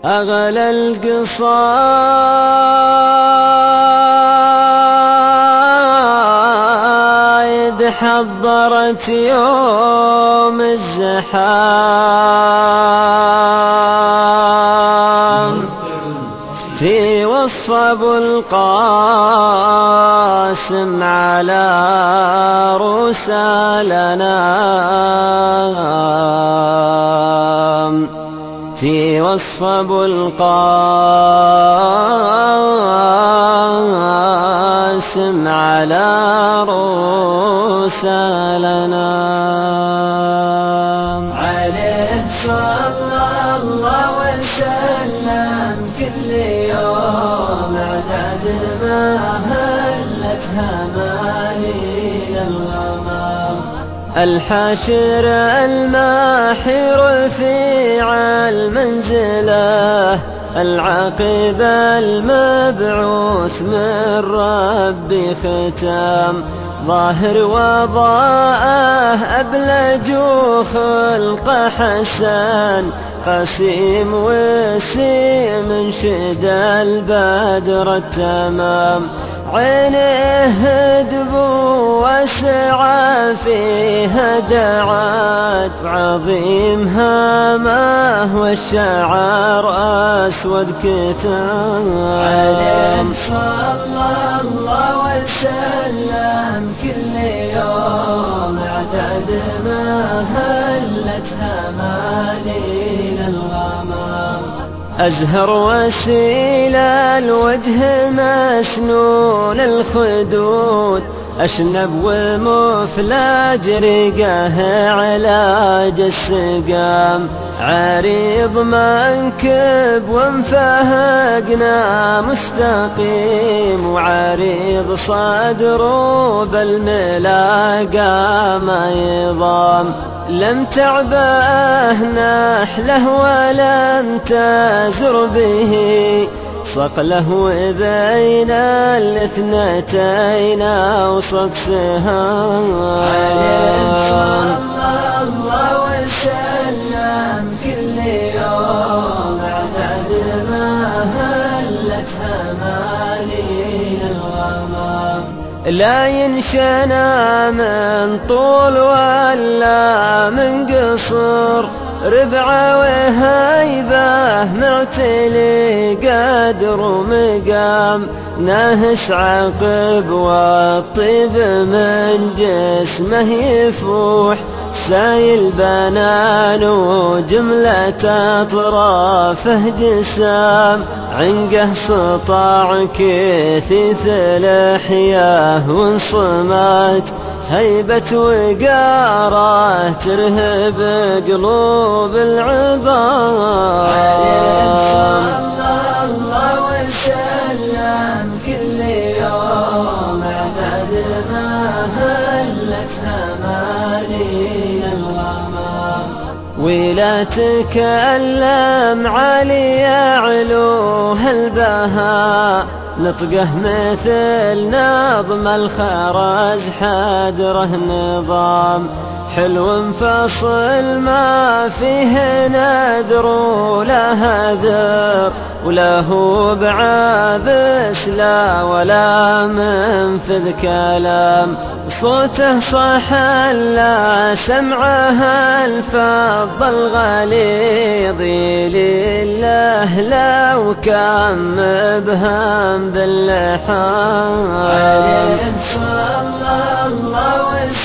أغلى القصايد حضرت يوم الزحام في وصف أبو القاسم على رسالنا، في وصف أبو القاسم على رسالنا. عليه صلى الله وسلم كل يوم عدد ما هلت هماني الغمام. الحاشر الماحي رفيع المنزله، العقيب المبعوث من ربي ختام، ظاهر وضاءه أبلج خلق حسن، قسيم وسيم شد البدر التمام، عينه هدبو واسعى فيها دعات، وعظيم هامه والشعر أسود كتام. صلى الله وسلم كل يوم عدد ما هلت هماني الغمام. أزهر وسيل الوجه مسنون الخدود، أشنب ومفلج رقاه علاج السقام، عريض منكب وانفهقنا مستقيم، وعريض صدر بالملاقى ما يضام، لم تعبه نحله ولم تزر به صقله بين الاثنتين أوسط سهام. عليه صلى الله وسلم كل يوم عدد ما هلت هماني الغمام. لا ينشنا من طول ولا من قصر، ربعة وهيبة معتلي قدر ومقام، ناهس عقب والطيب من جسمه يفوح، سايل بنان وجملة أطرافه جسام، عنقه سطاع كثيث لحياه وانصمات، هيبة وقارة ترهب قلوب العظام. عليه صلى الله وسلم كل يوم عدد ما هلت هماني الغمام. ولا تكلم علي يعلوها البهاء، نطقه مثل نظم الخرز حدره نظام، حلو فصل ما فيه نذر وله ذر، وله بعابس لا ولا منفذ كلام، صوته صح لا سمعه الفض الغليظ، لله لو كان مبهم باللحام. عليه صلى الله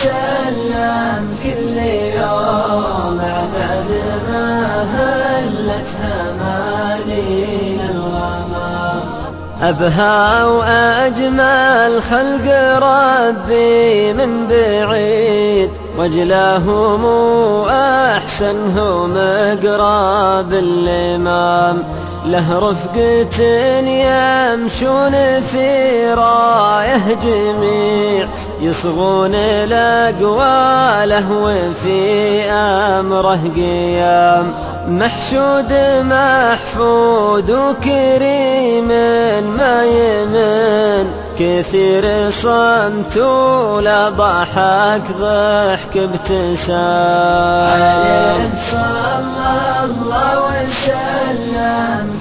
وسلم كل يوم عدد ما هلت هماني الغمام. أبهى وأجمل خلق ربي من بعيد، وجلاهم وأحسنهم أقرب الإمام، له رفقة يمشون في رايه جميع، يصغون الأقواله وفي أمره قيام، محشود محفود وكريم ما يمن، كثير صمت ولا ضحك ضحك ابتسام. عليه صلى الله وسلم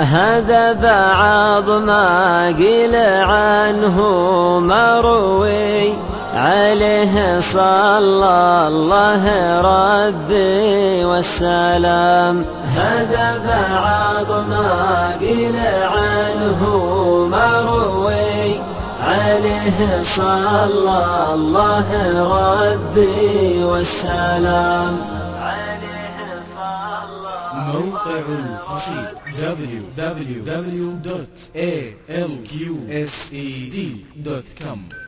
هذا بعض ما قيل عنه مروي عليه صلى الله ربي والسلام. هذا بعض ما قيل عنه مروي عليه صلى الله ربي والسلام. موقع القصيد www.alqsed.com